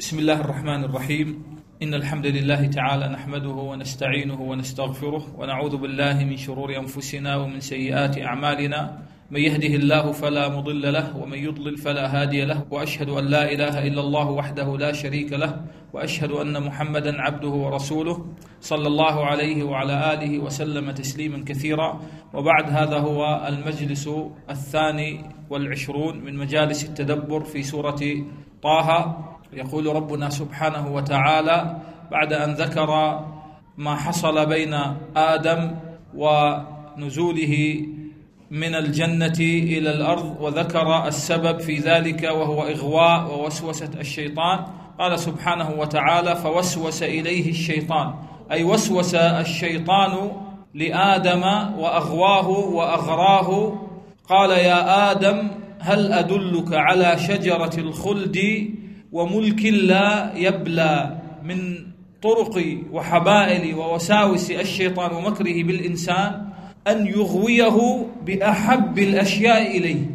بسم الله الرحمن الرحيم. إن الحمد لله تعالى نحمده ونستعينه ونستغفره ونعوذ بالله من شرور أنفسنا ومن سيئات أعمالنا. من يهده الله فلا مضل له ومن يضلل فلا هادي له، وأشهد أن لا إله إلا الله وحده لا شريك له، وأشهد أن محمدا عبده ورسوله صلى الله عليه وعلى آله وسلم تسليما كثيرا. وبعد، هذا هو المجلس 22 من مجالس التدبر في سورة طه. يقول ربنا سبحانه وتعالى بعد أن ذكر ما حصل بين آدم ونزوله من الجنة إلى الأرض، وذكر السبب في ذلك وهو إغواء ووسوسة الشيطان. قال سبحانه وتعالى: فوسوس إليه الشيطان، أي وسوس الشيطان لآدم وأغواه وأغراه. قال: يا آدم هل أدلك على شجرة الخلد وملك لا يبلى؟ من طرق وحبائل ووساوس الشيطان ومكره بالإنسان أن يغويه بأحب الأشياء إليه.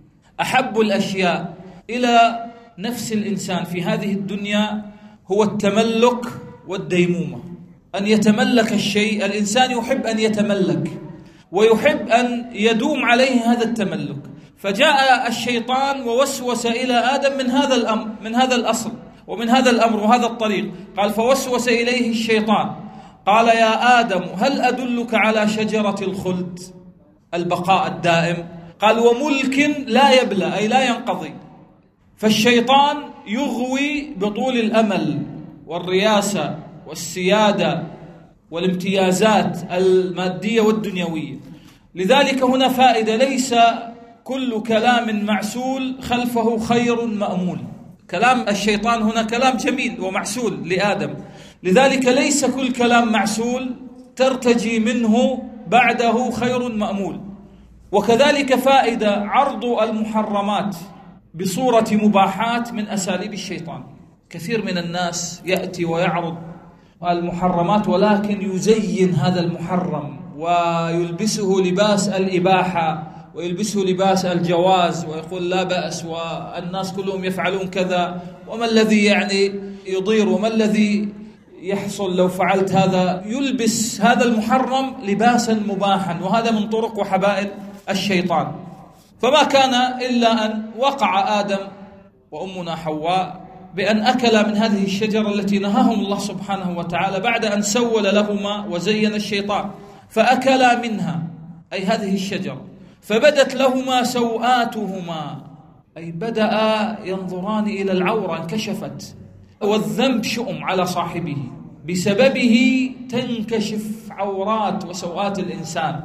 أحب الأشياء إلى نفس الإنسان في هذه الدنيا هو التملك والديمومة، أن يتملك الشيء. الإنسان يحب أن يتملك ويحب أن يدوم عليه هذا التملك، فجاء الشيطان ووسوس إلى آدم من هذا الأصل ومن هذا الأمر وهذا الطريق. قال: فوسوس إليه الشيطان قال: يا آدم هل أدلك على شجرة الخلد، البقاء الدائم؟ قال: وملك لا يبلى، أي لا ينقضي. فالشيطان يغوي بطول الأمل والرياسة والسيادة والامتيازات المادية والدنيوية. لذلك هنا فائدة: ليس كل كلام معسول خلفه خير مأمول. كلام الشيطان هنا كلام جميل ومعسول لآدم، لذلك ليس كل كلام معسول ترتجي منه بعده خير مأمول. وكذلك فائدة: عرض المحرمات بصورة مباحات من أساليب الشيطان. كثير من الناس يأتي ويعرض المحرمات ولكن يزين هذا المحرم ويلبسه لباس الإباحة ويلبسه لباس الجواز ويقول لا بأس والناس كلهم يفعلون كذا، وما الذي يضير وما الذي يحصل لو فعلت هذا. يلبس هذا المحرم لباسا مباحا، وهذا من طرق وحبائل الشيطان. فما كان إلا أن وقع آدم وأمنا حواء بأن أكلا من هذه الشجرة التي نهاهم الله سبحانه وتعالى بعد أن سول لهما وزين الشيطان، فأكلا منها، أي هذه الشجرة، فبدت لهما سوآتهما، أي بدأ ينظران إلى العورة، انكشفت. والذنب شؤم على صاحبه، بسببه تنكشف عورات وسوآت الإنسان،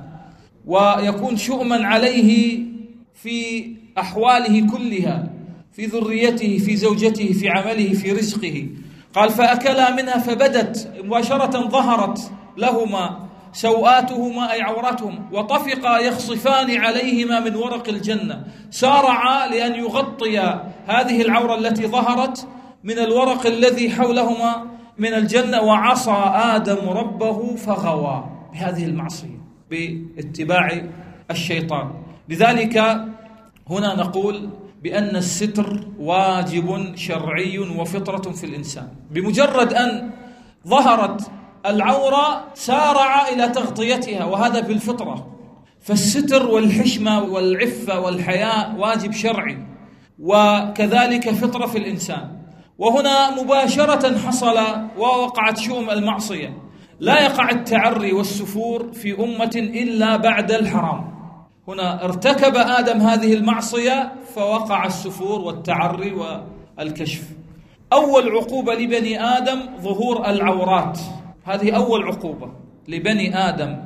ويكون شؤما عليه في أحواله كلها، في ذريته، في زوجته، في عمله، في رزقه. قال: فأكلا منها فبدت مباشرة، ظهرت لهما سوآتهما، أي عوراتهم، وطفقا يخصفان عليهما من ورق الجنة. سارعا لأن يغطي هذه العورة التي ظهرت من الورق الذي حولهما من الجنة. وعصى آدم ربه فغوى، بهذه المعصية، باتباع الشيطان. لذلك هنا نقول بأن الستر واجب شرعي وفطرة في الإنسان. بمجرد أن ظهرت العورة سارع إلى تغطيتها، وهذا بالفطرة. فالستر والحشمة والعفة والحياء واجب شرعي، وكذلك فطرة في الإنسان. وهنا مباشرة حصل ووقعت شؤم المعصية. لا يقع التعري والسفور في أمة إلا بعد الحرام. هنا ارتكب آدم هذه المعصية فوقع السفور والتعري والكشف. أول عقوبة لبني آدم ظهور العورات، هذه أول عقوبة لبني آدم،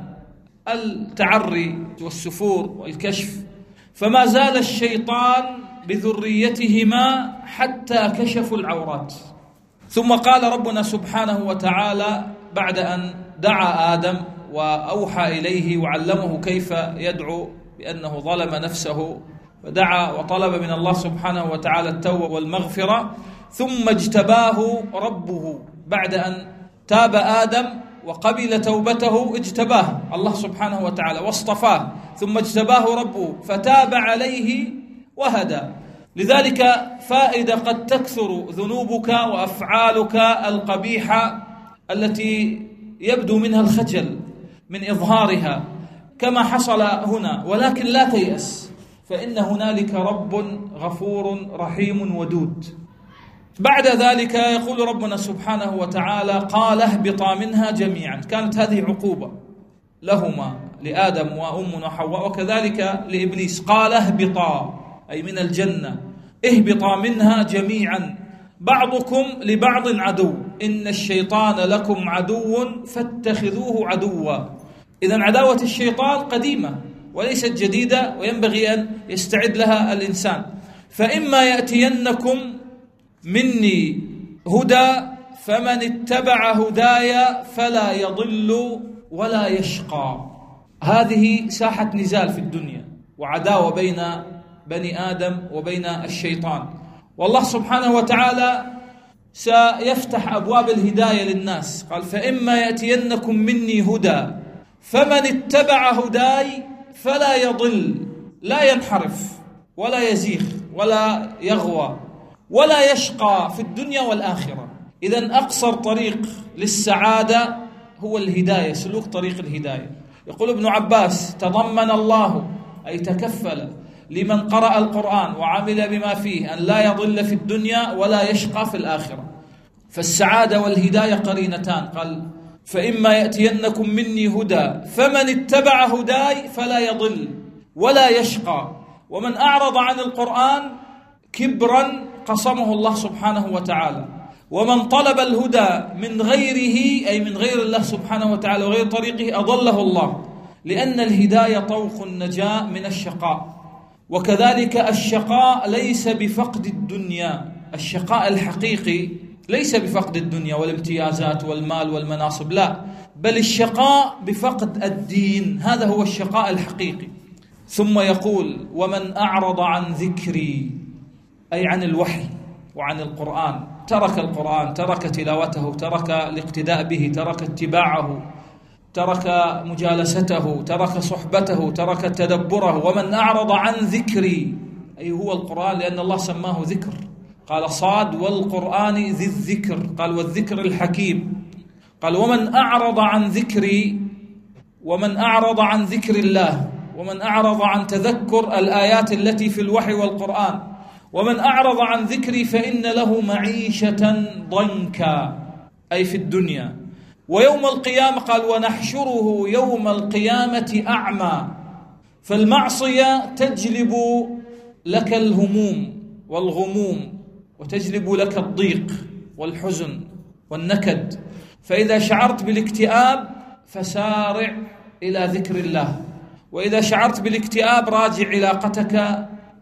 التعري والسفور والكشف. فما زال الشيطان بذريتهما حتى كشفوا العورات. ثم قال ربنا سبحانه وتعالى بعد أن دعا آدم وأوحى إليه وعلمه كيف يدعو بأنه ظلم نفسه، فدعا وطلب من الله سبحانه وتعالى التوبة والمغفرة. ثم اجتباه ربه بعد أن تاب آدم وقبل توبته، اجتباه الله سبحانه وتعالى واصطفاه. ثم اجتباه ربه فتاب عليه وهدى. لذلك فائدة قد تكثر ذنوبك وأفعالك القبيحة التي يبدو منها الخجل من إظهارها كما حصل هنا، ولكن لا تيأس، فإن هنالك رب غفور رحيم ودود. بعد ذلك يقول ربنا سبحانه وتعالى: قال اهبطا منها جميعا. كانت هذه عقوبة لهما، لآدم وأمنا حواء، وكذلك لإبليس. قال اهبطا أي من الجنة، اهبطا منها جميعا بعضكم لبعض عدو إن الشيطان لكم عدو فاتخذوه عدوا. إذن عداوة الشيطان قديمة وليست جديدة، وينبغي أن يستعد لها الإنسان. فإما يأتينكم مني هدى فمن اتبع هداي فلا يضل ولا يشقى. هذه ساحة نزال في الدنيا وعداوة بين بني آدم وبين الشيطان، والله سبحانه وتعالى سيفتح أبواب الهداية للناس. قال: فإما يأتينكم مني هدى فمن اتبع هداي فلا يضل، لا ينحرف ولا يزيغ ولا يغوى ولا يشقى في الدنيا والآخرة. إذن أقصر طريق للسعادة هو الهداية، سلوك طريق الهداية. يقول ابن عباس: تضمن الله أي تكفل لمن قرأ القرآن وعمل بما فيه أن لا يضل في الدنيا ولا يشقى في الآخرة. فالسعادة والهداية قرينتان. قال: فإما يأتينكم مني هدى فمن اتبع هداي فلا يضل ولا يشقى. ومن أعرض عن القرآن كبرا قصمه الله سبحانه وتعالى. ومن طلب الهدى من غيره أي من غير الله سبحانه وتعالى وغير طريقه أضله الله، لأن الهداية طوق النجاة من الشقاء. وكذلك الشقاء ليس بفقد الدنيا، الشقاء الحقيقي ليس بفقد الدنيا والامتيازات والمال والمناصب، لا، بل الشقاء بفقد الدين، هذا هو الشقاء الحقيقي. ثم يقول: ومن أعرض عن ذكري أي عن الوحي وعن القرآن، ترك القرآن، ترك تلاوته، ترك الاقتداء به، ترك اتباعه، ترك مجالسته، ترك صحبته، ترك تدبره. ومن أعرض عن ذكري أي هو القرآن، لأن الله سماه ذكر، قال: صاد والقرآن ذي الذكر، قال: والذكر الحكيم. قال: ومن أعرض عن ذكري، ومن أعرض عن ذكر الله، ومن أعرض عن تذكر الآيات التي في الوحي والقرآن، ومن أعرض عن ذكري فإن له معيشة ضنكا أي في الدنيا. ويوم القيامة قال: ونحشره يوم القيامة أعمى. فالمعصية تجلب لك الهموم والغموم، وتجلب لك الضيق والحزن والنكد. فإذا شعرت بالاكتئاب فسارع إلى ذكر الله، وإذا شعرت بالاكتئاب راجع علاقتك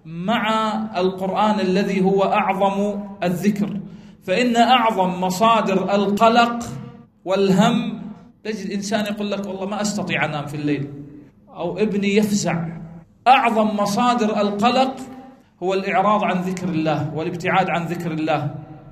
مع القرآن الذي هو أعظم الذكر. فإن أعظم مصادر القلق والهم، تجد إنسان يقول لك: والله ما أستطيع أنام في الليل، أو ابني يفزع. أعظم مصادر القلق هو الإعراض عن ذكر الله والابتعاد عن ذكر الله.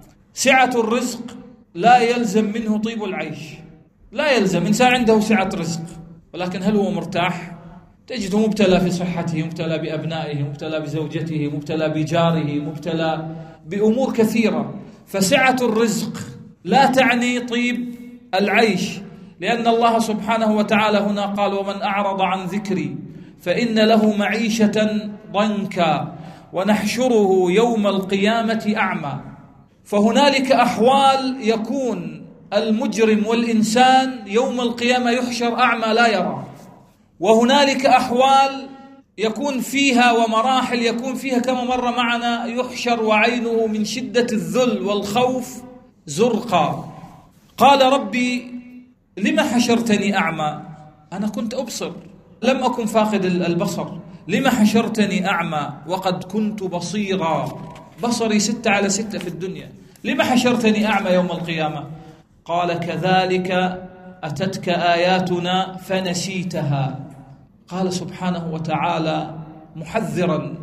سعة الرزق لا يلزم منه طيب العيش، لا يلزم. إنسان عنده سعة رزق ولكن هل هو مرتاح؟ تجده مبتلى في صحته، مبتلى بأبنائه، مبتلى بزوجته، مبتلى بجاره، مبتلى بأمور كثيرة. فسعة الرزق لا تعني طيب العيش، لأن الله سبحانه وتعالى هنا قال: ومن أعرض عن ذكري فإن له معيشة ضنكا ونحشره يوم القيامة أعمى. فهنالك أحوال يكون المجرم والإنسان يوم القيامة يحشر أعمى لا يرى، وهنالك أحوال يكون فيها ومراحل يكون فيها كما مر معنا يحشر وعينه من شدة الذل والخوف زرقا. قال: ربي لما حشرتني أعمى؟ أنا كنت أبصر، لم أكن فاقد البصر. لما حشرتني أعمى وقد كنت بصيرا؟ بصري 6/6 في الدنيا. لما حشرتني أعمى يوم القيامة؟ قال: كذلك أتتك آياتنا فنسيتها. قال سبحانه وتعالى محذرا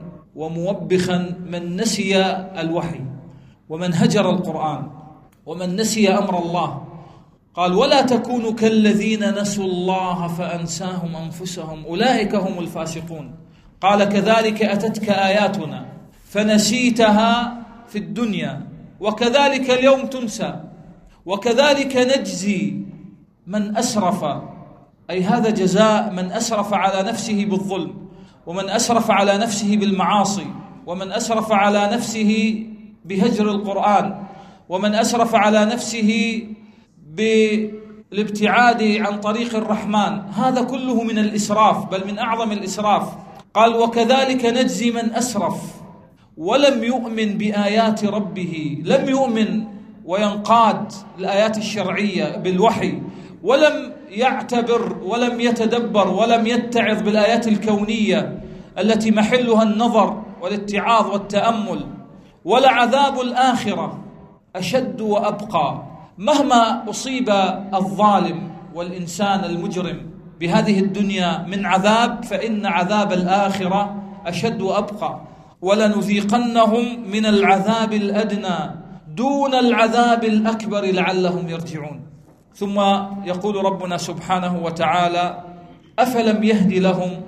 وموبخا من نسي الوحي ومن هجر القرآن ومن نسي أمر الله. قال: ولا تكونوا كالذين نسوا الله فأنساهم أنفسهم أولئك هم الفاسقون. قال: كذلك أتتك آياتنا فنسيتها في الدنيا، وكذلك اليوم تنسى. وكذلك نجزي من أسرف، أي هذا جزاء من أسرف على نفسه بالظلم، ومن أسرف على نفسه بالمعاصي، ومن أسرف على نفسه بهجر القرآن، ومن أسرف على نفسه بالابتعاد عن طريق الرحمن. هذا كله من الإسراف، بل من أعظم الإسراف. قال وكذلك نجزي من أسرف ولم يؤمن بآيات ربه، لم يؤمن وينقاد الآيات الشرعية بالوحي، ولم يعتبر ولم يتدبر ولم يتعظ بالآيات الكونية التي محلها النظر والاتعاظ والتأمل. ولعذاب الآخرة أشد وأبقى. مهما أصيب الظالم والإنسان المجرم بهذه الدنيا من عذاب، فإن عذاب الآخرة أشد وأبقى. ولنذيقنهم من العذاب الأدنى دون العذاب الأكبر لعلهم يرجعون. ثم يقول ربنا سبحانه وتعالى أفلم يهدي لهم،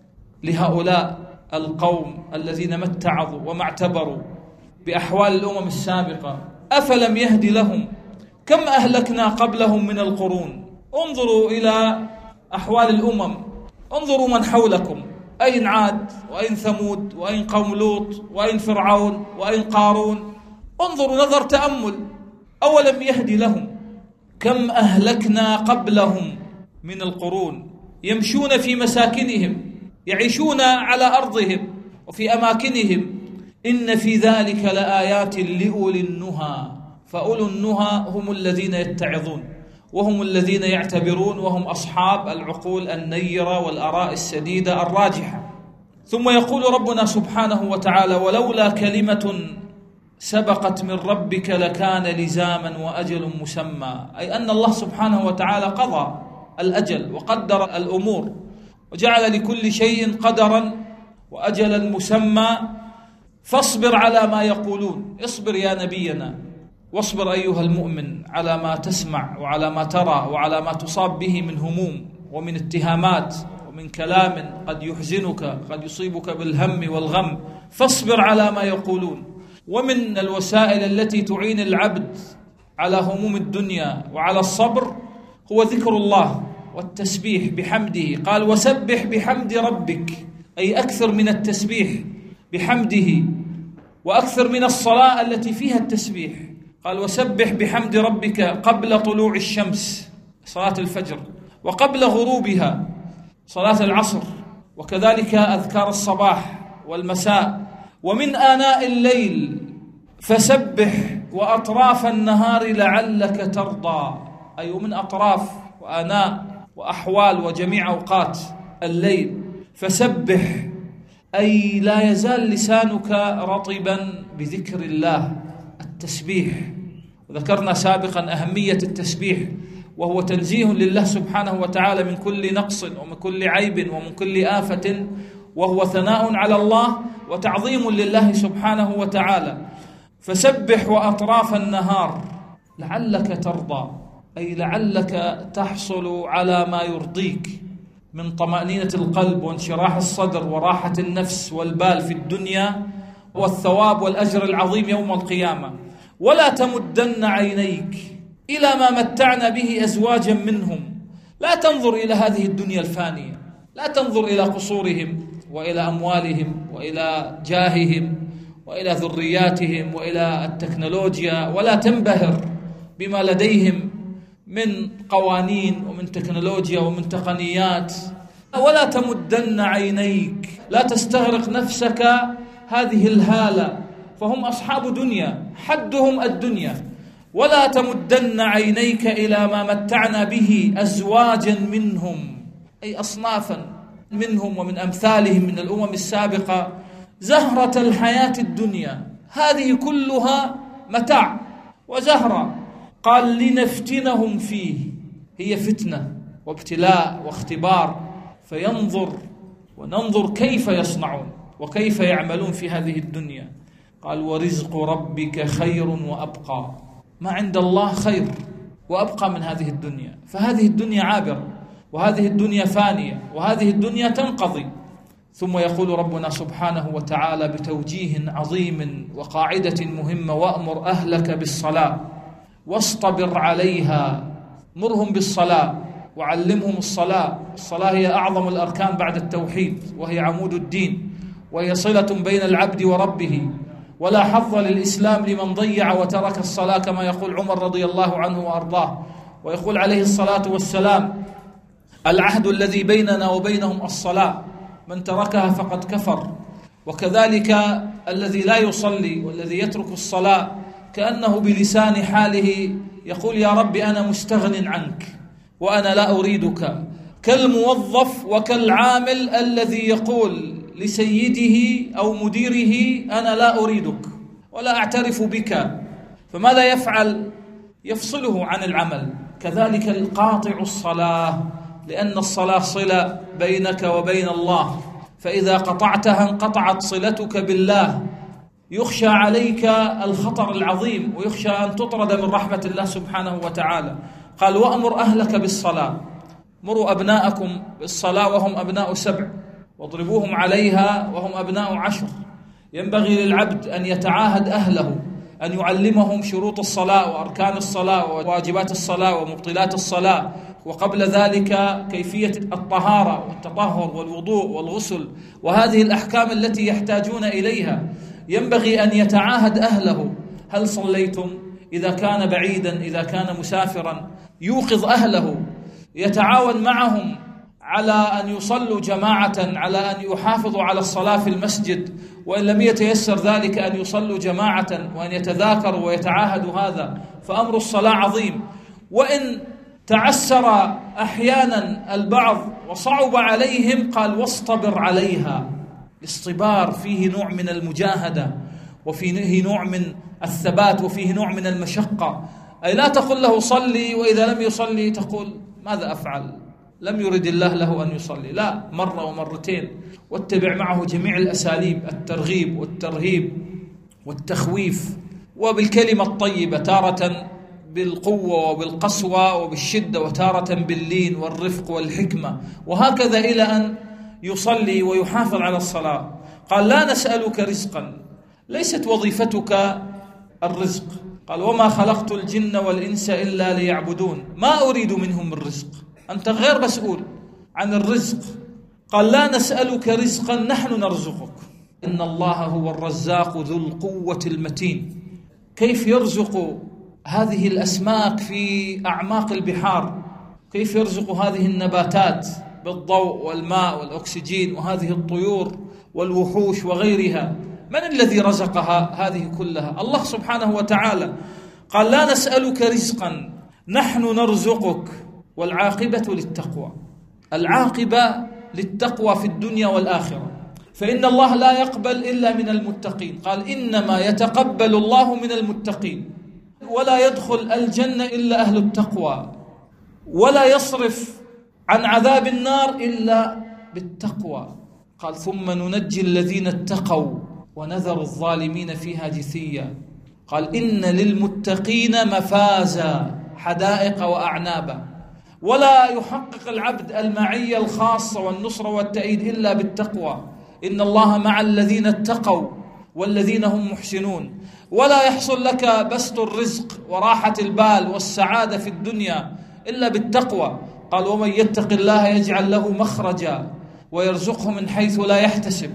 لهؤلاء القوم الذين ما اتعظوا وما اعتبروا بأحوال الأمم السابقة، أفلم يهدي لهم كم أهلكنا قبلهم من القرون. انظروا إلى أحوال الأمم، انظروا من حولكم، أين عاد وأين ثمود وأين قوم لوط وأين فرعون وأين قارون. انظروا نظر تأمل. أولم يهدي لهم كم أهلكنا قبلهم من القرون يمشون في مساكنهم، يعيشون على أرضهم وفي أماكنهم، إن في ذلك لآيات لأولي النهى. فأولو النهى هم الذين يتعظون، وهم الذين يعتبرون، وهم أصحاب العقول النيرة والآراء السديدة الراجحة. ثم يقول ربنا سبحانه وتعالى ولولا كلمة سبقت من ربك لكان لزاما وأجل مسمى، أي أن الله سبحانه وتعالى قضى الأجل وقدر الأمور وجعل لكل شيء قدرا وأجلا مسمى. فاصبر على ما يقولون، اصبر يا نبينا، واصبر أيها المؤمن على ما تسمع وعلى ما ترى وعلى ما تصاب به من هموم ومن اتهامات ومن كلام قد يحزنك، قد يصيبك بالهم والغم. فاصبر على ما يقولون. ومن الوسائل التي تعين العبد على هموم الدنيا وعلى الصبر هو ذكر الله والتسبيح بحمده. قال وسبح بحمد ربك، أي أكثر من التسبيح بحمده وأكثر من الصلاة التي فيها التسبيح. قال وسبح بحمد ربك قبل طلوع الشمس صلاة الفجر، وقبل غروبها صلاة العصر، وكذلك أذكار الصباح والمساء. ومن آناء الليل فسبح وأطراف النهار لعلك ترضى، أي من أطراف وآناء وأحوال وجميع أوقات الليل. فسبح أي لا يزال لسانك رطبا بذكر الله، التسبيح. وذكرنا سابقا أهمية التسبيح، وهو تنزيه لله سبحانه وتعالى من كل نقص ومن كل عيب ومن كل آفة، وهو ثناء على الله وتعظيم لله سبحانه وتعالى. فسبح وأطراف النهار لعلك ترضى، أي لعلك تحصل على ما يرضيك من طمأنينة القلب وانشراح الصدر وراحة النفس والبال في الدنيا، والثواب والأجر العظيم يوم القيامة. ولا تمدن عينيك إلى ما متعنا به أزواجا منهم. لا تنظر إلى هذه الدنيا الفانية، لا تنظر إلى قصورهم وإلى أموالهم وإلى جاههم وإلى ذرياتهم وإلى التكنولوجيا، ولا تنبهر بما لديهم من قوانين ومن تكنولوجيا ومن تقنيات. ولا تمدن عينيك، لا تستغرق نفسك هذه الهالة، فهم أصحاب دنيا حدهم الدنيا. ولا تمدن عينيك إلى ما متعنا به أزواجا منهم، أي أصنافا منهم ومن أمثالهم من الأمم السابقة، زهرة الحياة الدنيا. هذه كلها متاع وزهرة. قال لنفتنهم فيه، هي فتنة وابتلاء واختبار، وننظر كيف يصنعون وكيف يعملون في هذه الدنيا. قال ورزق ربك خير وأبقى، ما عند الله خير وأبقى من هذه الدنيا. فهذه الدنيا عابرة، وهذه الدنيا فانية، وهذه الدنيا تنقضي ثم يقول ربنا سبحانه وتعالى بتوجيه عظيم وقاعدة مهمة: وأمر أهلك بالصلاة واصطبر عليها. مرهم بالصلاة وعلمهم الصلاة. الصلاة هي أعظم الأركان بعد التوحيد، وهي عمود الدين، وهي صلة بين العبد وربه، ولا حظ للإسلام لمن ضيع وترك الصلاة، كما يقول عمر رضي الله عنه وأرضاه. ويقول عليه الصلاة والسلام: العهد الذي بيننا وبينهم الصلاة، من تركها فقد كفر. وكذلك الذي لا يصلي والذي يترك الصلاة كأنه بلسان حاله يقول: يا رب أنا مستغن عنك وأنا لا أريدك، كالموظف وكالعامل الذي يقول لسيده أو مديره: أنا لا أريدك ولا أعترف بك. فماذا يفعل؟ يفصله عن العمل. كذلك القاطع الصلاة، لأن الصلاة صلة بينك وبين الله، فإذا قطعتها انقطعت صلتك بالله. يخشى عليك الخطر العظيم، ويخشى أن تطرد من رحمة الله سبحانه وتعالى. قال: وأمر أهلك بالصلاة. مروا أبناءكم بالصلاة وهم أبناء 7، واضربوهم عليها وهم أبناء 10. ينبغي للعبد أن يتعاهد أهله، أن يعلمهم شروط الصلاة وأركان الصلاة وواجبات الصلاة ومبطلات الصلاة، وقبل ذلك كيفية الطهارة والتطهر والوضوء والغسل، وهذه الأحكام التي يحتاجون إليها. ينبغي أن يتعاهد أهله: هل صليتم؟ إذا كان بعيدا، إذا كان مسافرا، يوقظ أهله، يتعاون معهم على أن يصلوا جماعة، على أن يحافظوا على الصلاة في المسجد، وإن لم يتيسر ذلك أن يصلوا جماعة، وأن يتذاكروا ويتعاهدوا هذا. فأمر الصلاة عظيم. وإن تعسر أحيانا البعض وصعب عليهم، قال: واصطبر عليها. الاصطبار فيه نوع من المجاهدة، وفيه نوع من الثبات، وفيه نوع من المشقة. أي لا تقل له صلي، وإذا لم يصلي تقول: ماذا أفعل؟ لم يرد الله له أن يصلي. لا، مرة ومرتين، واتبع معه جميع الأساليب: الترغيب والترهيب والتخويف، وبالكلمة الطيبة، تارة بالقوة وبالقسوة وبالشدة، وتارة باللين والرفق والحكمة، وهكذا إلى أن يصلي ويحافظ على الصلاة. قال: لا نسألك رزقا، ليست وظيفتك الرزق. قال: وما خلقت الجن والإنس إلا ليعبدون، ما أريد منهم من رزق. أنت غير مسؤول عن الرزق. قال: لا نسألك رزقا، نحن نرزقك، إن الله هو الرزاق ذو القوة المتين. كيف يرزق هذه الأسماك في أعماق البحار؟ كيف يرزق هذه النباتات بالضوء والماء والأكسجين، وهذه الطيور والوحوش وغيرها؟ من الذي رزقها هذه كلها؟ الله سبحانه وتعالى. قال: لا نسألك رزقا، نحن نرزقك. والعاقبة للتقوى، العاقبة للتقوى في الدنيا والآخرة، فإن الله لا يقبل إلا من المتقين. قال: إنما يتقبل الله من المتقين، ولا يدخل الجنة إلا أهل التقوى، ولا يصرف عن عذاب النار إلا بالتقوى. قال: ثم ننجي الذين اتقوا ونذر الظالمين فيها جثيا. قال: إن للمتقين مفازا، حدائق وأعنابا. ولا يحقق العبد المعية الخاصة والنصرة والتأييد إلا بالتقوى. إن الله مع الذين اتقوا والذين هم محسنون. ولا يحصل لك بسط الرزق وراحة البال والسعادة في الدنيا إلا بالتقوى. قال: ومن يتق الله يجعل له مخرجا ويرزقه من حيث لا يحتسب.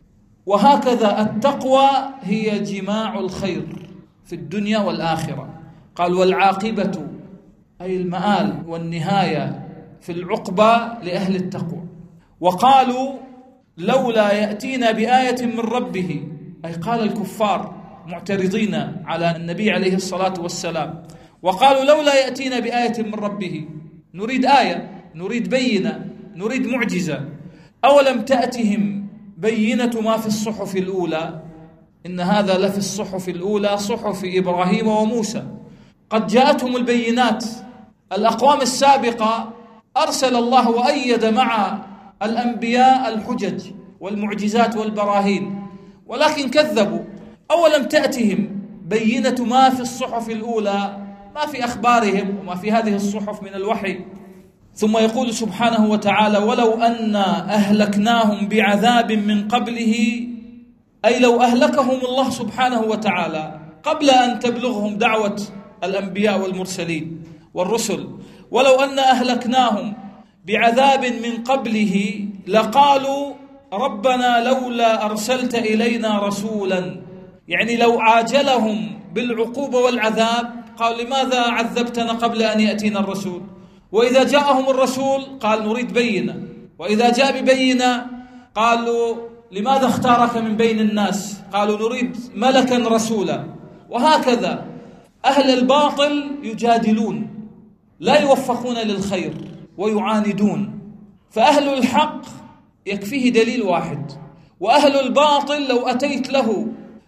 وهكذا التقوى هي جماع الخير في الدنيا والآخرة. قال: والعاقبة أي المآل والنهاية في العقبة لأهل التقوى. وقالوا: لولا يأتينا بآية من ربه، أي قال الكفار معترضين على النبي عليه الصلاة والسلام، وقالوا: لولا يأتينا بآية من ربه، نريد آية، نريد بينة، نريد معجزة. أولم تأتهم بينة ما في الصحف الأولى؟ إن هذا لفي الصحف الأولى، صحف إبراهيم وموسى. قد جاءتهم البينات. الأقوام السابقة أرسل الله وأيد مع الأنبياء الحجج والمعجزات والبراهين، ولكن كذبوا. أولم تأتهم بينة ما في الصحف الأولى، ما في أخبارهم وما في هذه الصحف من الوحي. ثم يقول سبحانه وتعالى: ولو أنا أهلكناهم بعذاب من قبله، أي لو أهلكهم الله سبحانه وتعالى قبل أن تبلغهم دعوة الأنبياء والمرسلين والرسل، ولو أن أهلكناهم بعذاب من قبله لقالوا ربنا لولا أرسلت إلينا رسولا. يعني لو عاجلهم بالعقوبة والعذاب قال لماذا عذبتنا قبل أن يأتينا الرسول؟ وإذا جاءهم الرسول قال نريد بينة، وإذا جاء ببينة قالوا لماذا اختارك من بين الناس؟ قالوا نريد ملكا رسولا. وهكذا أهل الباطل يجادلون، لا يوفقون للخير ويعاندون. فأهل الحق يكفيه دليل واحد، وأهل الباطل لو أتيت له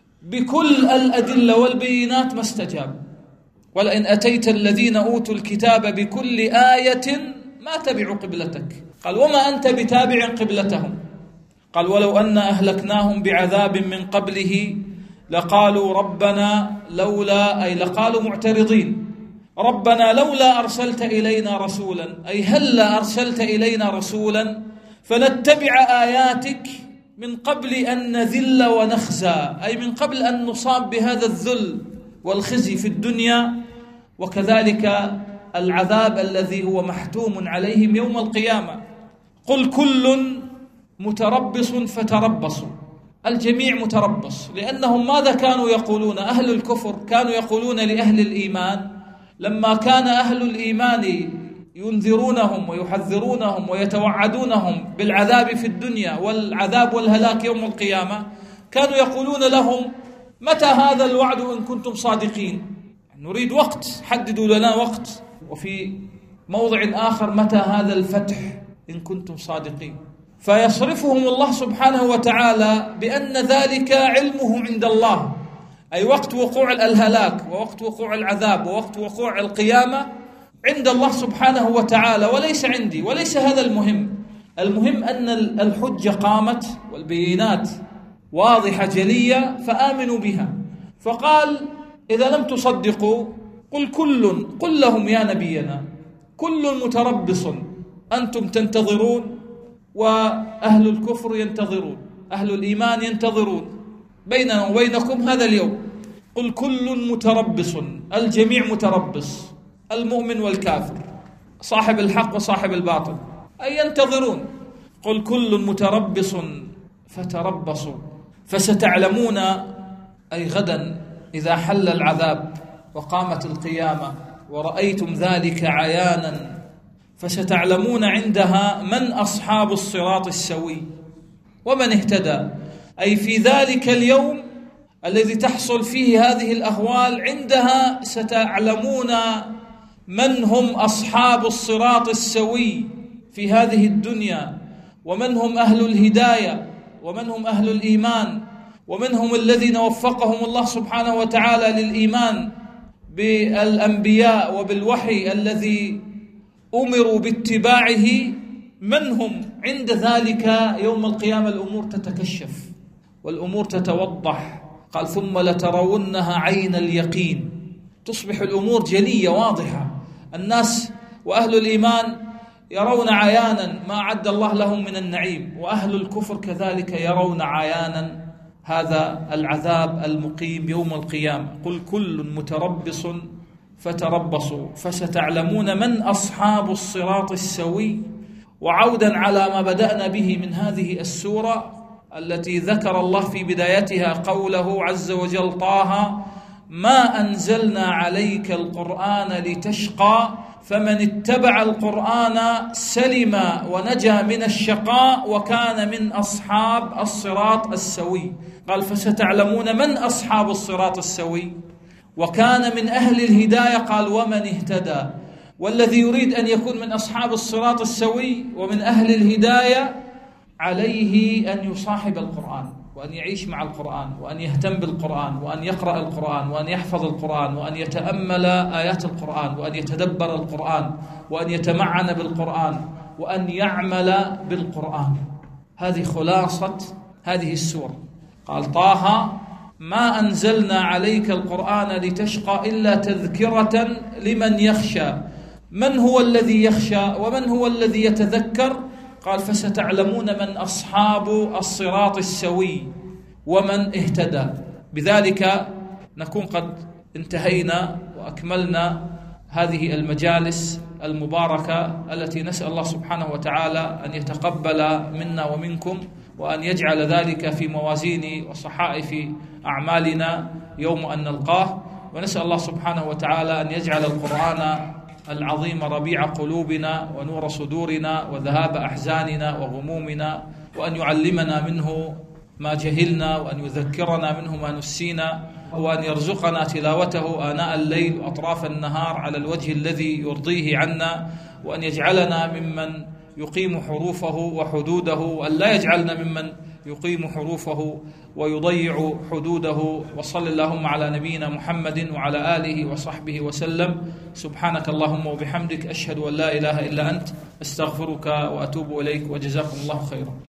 بكل الأدلة والبينات ما استجاب. ولئن أتيت الذين أوتوا الكتاب بكل آية ما تبعوا قبلتك. قال وما أنت بتابع قبلتهم. قال ولو أن أهلكناهم بعذاب من قبله لقالوا ربنا لولا، أي لقالوا معترضين، ربنا لولا أرسلت إلينا رسولا، أي هلا أرسلت إلينا رسولا فنتبع آياتك من قبل أن نذل ونخزى، أي من قبل أن نصاب بهذا الذل والخزي في الدنيا، وكذلك العذاب الذي هو محتوم عليهم يوم القيامة. قل كل متربص فتربصوا، الجميع متربص. لأنهم ماذا كانوا يقولون؟ أهل الكفر كانوا يقولون لأهل الإيمان لما كان أهل الإيمان ينذرونهم ويحذرونهم ويتوعدونهم بالعذاب في الدنيا والعذاب والهلاك يوم القيامة، كانوا يقولون لهم متى هذا الوعد إن كنتم صادقين؟ نريد وقت، حددوا لنا وقت. وفي موضع آخر متى هذا الفتح إن كنتم صادقين؟ فيصرفهم الله سبحانه وتعالى بأن ذلك علمه عند الله، أي وقت وقوع الهلاك ووقت وقوع العذاب ووقت وقوع القيامة عند الله سبحانه وتعالى وليس عندي. وليس هذا المهم، المهم أن الحجة قامت والبينات واضحة جلية فآمنوا بها. فقال إذا لم تصدقوا قل لهم يا نبينا كل متربص، أنتم تنتظرون وأهل الكفر ينتظرون، أهل الإيمان ينتظرون، بيننا وبينكم هذا اليوم. قل كل متربص، الجميع متربص، المؤمن والكافر، صاحب الحق وصاحب الباطل، أي ينتظرون. قل كل متربص فتربصوا فستعلمون، أي غدا إذا حل العذاب وقامت القيامة ورأيتم ذلك عيانا، فستعلمون عندها من أصحاب الصراط السوي ومن اهتدى. أي في ذلك اليوم الذي تحصل فيه هذه الأهوال، عندها ستعلمون من هم أصحاب الصراط السوي في هذه الدنيا، ومن هم أهل الهداية، ومن هم أهل الإيمان، ومن هم الذين وفقهم الله سبحانه وتعالى للإيمان بالأنبياء وبالوحي الذي أمروا باتباعه. من هم عند ذلك يوم القيامة الأمور تتكشف والأمور تتوضح. قال ثم لترونها عين اليقين، تصبح الأمور جلية واضحة. الناس وأهل الإيمان يرون عيانا ما أعد الله لهم من النعيم، وأهل الكفر كذلك يرون عيانا هذا العذاب المقيم يوم القيامة. قل كل متربص فتربصوا فستعلمون من أصحاب الصراط السوي. وعودا على ما بدأنا به من هذه السورة التي ذكر الله في بدايتها قوله عز وجل: طه ما أنزلنا عليك القرآن لتشقى فمن اتبع القرآن سلم ونجا من الشقاء وكان من أصحاب الصراط السوي. قال فستعلمون من أصحاب الصراط السوي، وكان من أهل الهداية قال ومن اهتدى. والذي يريد أن يكون من أصحاب الصراط السوي ومن أهل الهداية عليه أن يصاحب القرآن، وأن يعيش مع القرآن، وأن يهتم بالقرآن، وأن يقرأ القرآن، وأن يحفظ القرآن، وأن يتأمل آيات القرآن، وأن يتدبر القرآن، وأن يتمعن بالقرآن، وأن يعمل بالقرآن. هذه خلاصة هذه السورة. قال طه ما أنزلنا عليك القرآن لتشقى إلا تذكرة لمن يخشى من هو الذي يخشى ومن هو الذي يتذكر؟ قال فستعلمون من أصحاب الصراط السوي ومن اهتدى. بذلك نكون قد انتهينا وأكملنا هذه المجالس المباركة التي نسأل الله سبحانه وتعالى أن يتقبل منا ومنكم، وأن يجعل ذلك في موازين وصحائف أعمالنا يوم أن نلقاه. ونسأل الله سبحانه وتعالى أن يجعل القرآن العظيم ربيع قلوبنا ونور صدورنا وذهاب أحزاننا وغمومنا، وأن يعلمنا منه ما جهلنا، وأن يذكرنا منه ما نسينا، وأن يرزقنا تلاوته آناء الليل وأطراف النهار على الوجه الذي يرضيه عنا، وأن يجعلنا ممن يقيم حروفه وحدوده، وأن لا يجعلنا ممن يقيم حروفه ويضيع حدوده. وصل اللهم على نبينا محمد وعلى آله وصحبه وسلم. سبحانك اللهم وبحمدك، أشهد أن لا إله إلا أنت، أستغفرك وأتوب إليك، وجزاكم الله خيرا.